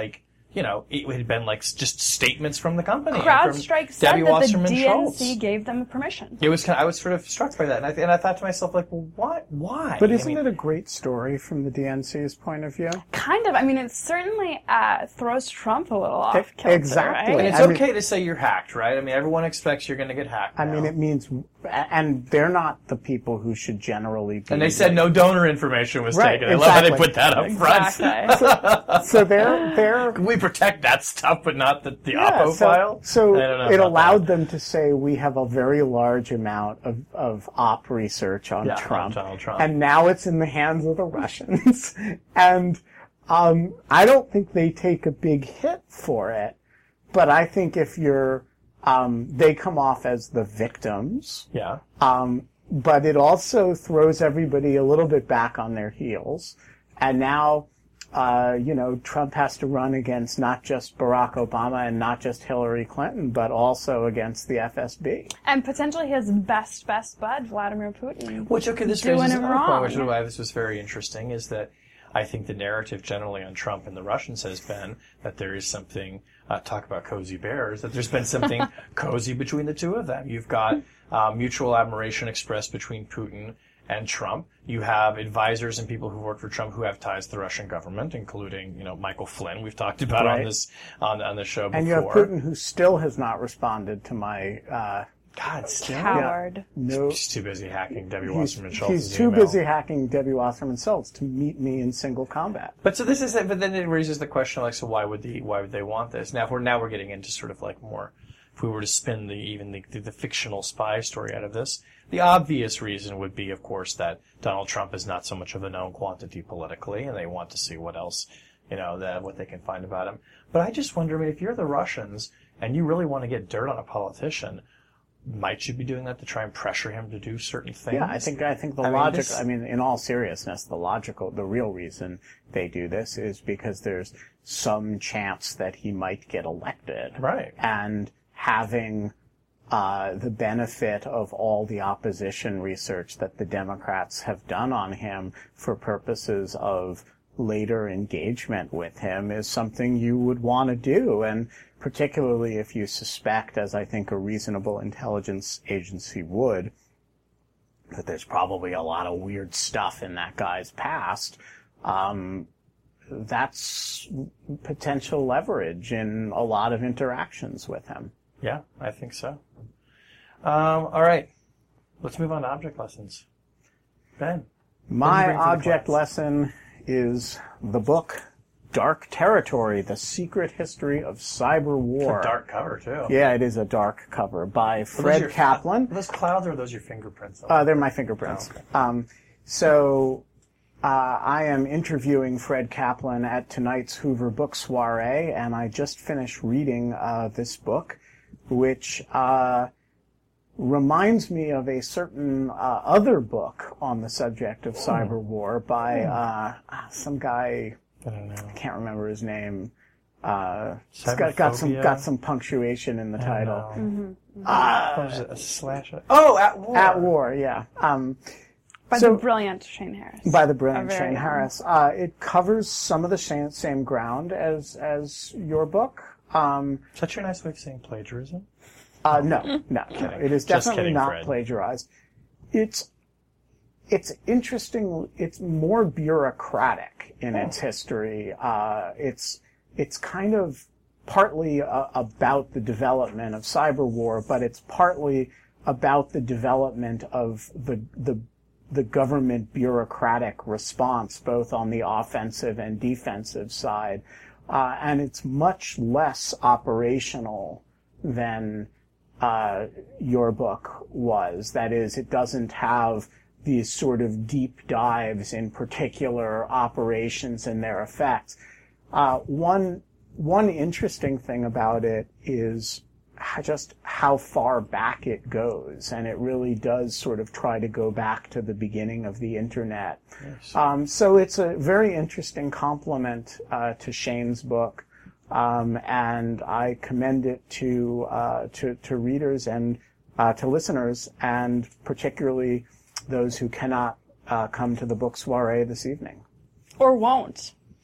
you know, it had been like just statements from the company. CrowdStrike said Debbie that Wasserman the D N C Schultz. gave them permission. It was kind of, I was sort of struck by that, and I, and I thought to myself, like, well, why? Why? But I isn't mean, it a great story from the D N C's point of view? Kind of. I mean, it certainly uh, throws Trump a little off kilter, Exactly. right? And it's I mean- okay to say you're hacked, right? I mean, everyone expects you're going to get hacked. I now. mean, it means, and they're not the people who should generally be. And they said no donor information was Right, taken. I love how they exactly. put that up front. Exactly. So they're they're We protect that stuff, but not the, the Yeah, Oppo so, file. so I don't know it about allowed that. them to say we have a very large amount of, of op research on Yeah, on Trump, Donald Trump. and now it's in the hands of the Russians. And um, I don't think they take a big hit for it, but I think if you're, um, they come off as the victims. Yeah. Um, but it also throws everybody a little bit back on their heels. And now, uh, you know, Trump has to run against not just Barack Obama and not just Hillary Clinton, but also against the F S B. And potentially his best, best bud, Vladimir Putin. Which, okay, this Doing raises it another wrong. point, which is why this was very interesting, is that I think the narrative generally on Trump and the Russians has been that there is something, uh, talk about cozy bears, that there's been something cozy between the two of them. You've got uh, mutual admiration expressed between Putin and Trump. You have advisors and people who work for Trump who have ties to the Russian government, including, you know, Michael Flynn, we've talked about Right. on this on, on the show before. And you have Putin, who still has not responded to my, uh, God, still. Coward. no, He's too busy hacking Debbie he's, Wasserman Schultz's he's too email. busy hacking Debbie Wasserman Schultz to meet me in single combat. But so this is it. But then it raises the question, like, so why would the why would they want this? Now, if we're now we're getting into sort of like more, if we were to spin the even the, the, the fictional spy story out of this, the obvious reason would be, of course, that Donald Trump is not so much of a known quantity politically, and they want to see what else, you know, that what they can find about him. But I just wonder, I mean, if you're the Russians and you really want to get dirt on a politician, might you be doing that to try and pressure him to do certain things? Yeah, I think I think the I mean, logic. this- I mean, in all seriousness, the logical, the real reason they do this is because there's some chance that he might get elected, Right. and having uh, the benefit of all the opposition research that the Democrats have done on him for purposes of later engagement with him is something you would want to do, and particularly if you suspect, as I think a reasonable intelligence agency would, that there's probably a lot of weird stuff in that guy's past, um, that's potential leverage in a lot of interactions with him. Yeah, I think so. Um, all right. Let's move on to object lessons. Ben. My bring for the object class? lesson is the book Dark Territory, The Secret History of Cyber War. A dark cover, too. Yeah, it is a dark cover by Are those Fred your- Kaplan. Are those clouds or are those your fingerprints? Uh, they're my fingerprints. Oh, okay. Um, so uh, I am interviewing Fred Kaplan at tonight's Hoover Book Soiree, and I just finished reading uh, this book, which uh, reminds me of a certain uh, other book on the subject of cyber war by uh, some guy, I don't know. I can't remember his name. Uh, it's got, got some Cyberphobia? got some punctuation in the title. No. Uh, What was it? A slash? Oh, At War. At War, yeah. Um, By So- the brilliant Shane Harris. by the brilliant A very Shane young. Harris. Uh, it covers some of the same, same ground as as your book. Um, Is that your nice way of saying plagiarism? uh, no, no, no. It is Just definitely kidding, not Fred. plagiarized. It's it's interesting. It's more bureaucratic in its history. Uh, it's it's kind of partly uh, about the development of cyber war, but it's partly about the development of the the the government bureaucratic response, both on the offensive and defensive side. Uh, and it's much less operational than uh, your book was. That is, it doesn't have these sort of deep dives in particular operations and their effects. Uh, one one interesting thing about it is h- just how far back it goes, and it really does sort of try to go back to the beginning of the internet. Yes. Um, so it's a very interesting complement uh, to Shane's book, um, and I commend it to uh, to, to readers and uh, to listeners, and particularly those who cannot uh, come to the book soiree this evening. Or won't.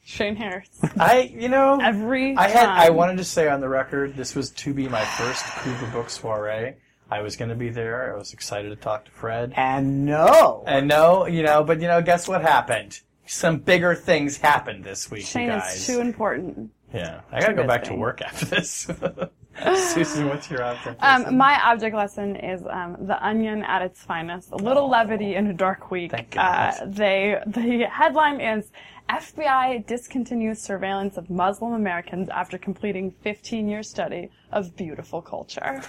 Shane Harris. I, you know, Every I had. time. I wanted to say on the record, this was to be my first Cougar Book soiree. I was going to be there. I was excited to talk to Fred. And no. And no, you know, but you know, guess what happened? Some bigger things happened this week, Shane you guys. is too important. Yeah, I gotta go back to Interesting. work after this. Susan, what's your object? lesson? Um, my object lesson is um, The Onion at its finest. A little levity in a dark week. Thank Uh, goodness. they the headline is F B I discontinues surveillance of Muslim Americans after completing fifteen-year study of beautiful culture.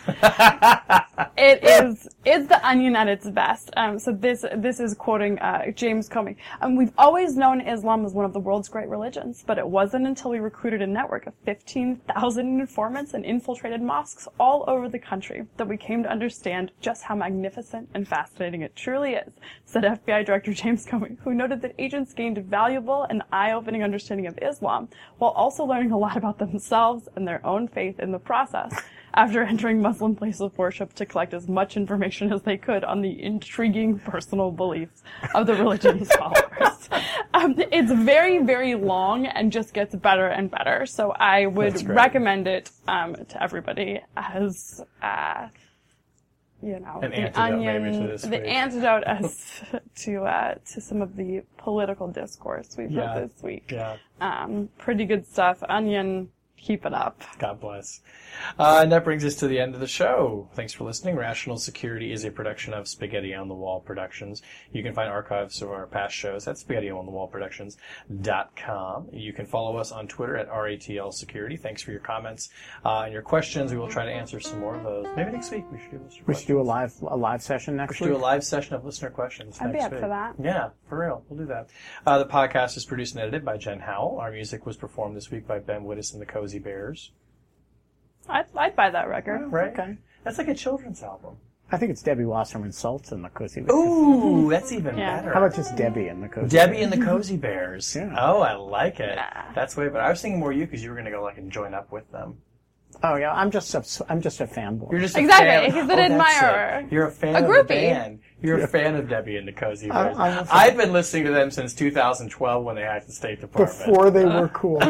It is it's The Onion at its best. Um, so this this is quoting uh, James Comey. Um, We've always known Islam as one of the world's great religions, but it wasn't until we recruited a network of fifteen thousand informants and infiltrated mosques all over the country that we came to understand just how magnificent and fascinating it truly is, said F B I Director James Comey, who noted that agents gained valuable and eye-opening understanding of Islam while also learning a lot about themselves and their own faith in the process. After entering Muslim places of worship to collect as much information as they could on the intriguing personal beliefs of the religion's followers. Um, it's very, very long and just gets better and better. So I would That's great. recommend it um, to everybody as, uh, you know, An the antidote maybe onion, to this the week. antidote as to uh, to some of the political discourse we've Yeah. heard this week. Yeah. Um, pretty good stuff. Onion, keep it up. God bless. Uh, and that brings us to the end of the show. Thanks for listening. Rational Security is a production of Spaghetti on the Wall Productions. You can find archives of our past shows at spaghetti on the wall productions dot com. You can follow us on Twitter at R A T L Security. Thanks for your comments uh, and your questions. We will try to answer some more of those. Maybe next week we should do listener We should do a questions. live a live session next We should do week. a live session of listener questions I'd be next up week. for that. Yeah, for real. We'll do that. Uh, the podcast is produced and edited by Jen Howell. Our music was performed this week by Ben Wittes and the Cozy Bears. I'd, I'd buy that record. Right? Okay. That's like a children's album. I think it's Debbie Wasserman Saltz and the Cozy Bears. Ooh, that's even Yeah. better. How about just Debbie and the Cozy Debbie Bears? and the Cozy Bears? Yeah. Oh, I like it. Yeah. That's way better. I was thinking more you because you were going to go like and join up with them. Oh yeah, I'm just a, I'm just a fanboy. You're just a Exactly. fan. He's an Oh, that's admirer. it. You're a fan A of the groupie. band. You're a fan of Debbie and the Cozy I'm- Bears. I'm a fan. I've been listening to them since two thousand twelve when they had the State Department. Before they were cool.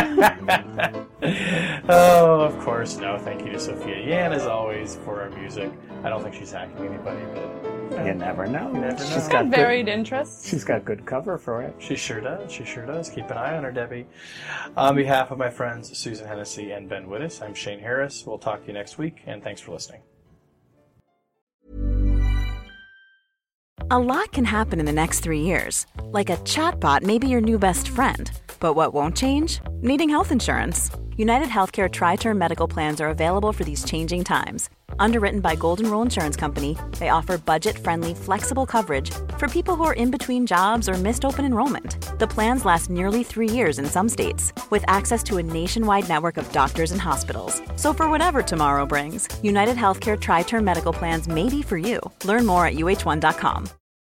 Oh, of course. No, thank you to Sophia Yan, as always, for our music. I don't think she's hacking anybody, but You never know. never She's know. Got got good, varied interests. she's got good cover for it. she sure does. She sure does. Keep an eye on her, Debbie. On behalf of my friends Susan Hennessy and Ben Wittes, I'm Shane Harris. We'll talk to you next week, and thanks for listening. A lot can happen in the next three years. Like a chatbot may be your new best friend. But what won't change? Needing health insurance. United Healthcare Tri-Term Medical Plans are available for these changing times. Underwritten by Golden Rule Insurance Company, they offer budget-friendly, flexible coverage for people who are in between jobs or missed open enrollment. The plans last nearly three years in some states, with access to a nationwide network of doctors and hospitals. So for whatever tomorrow brings, United Healthcare Tri-Term Medical Plans may be for you. Learn more at U H one dot com.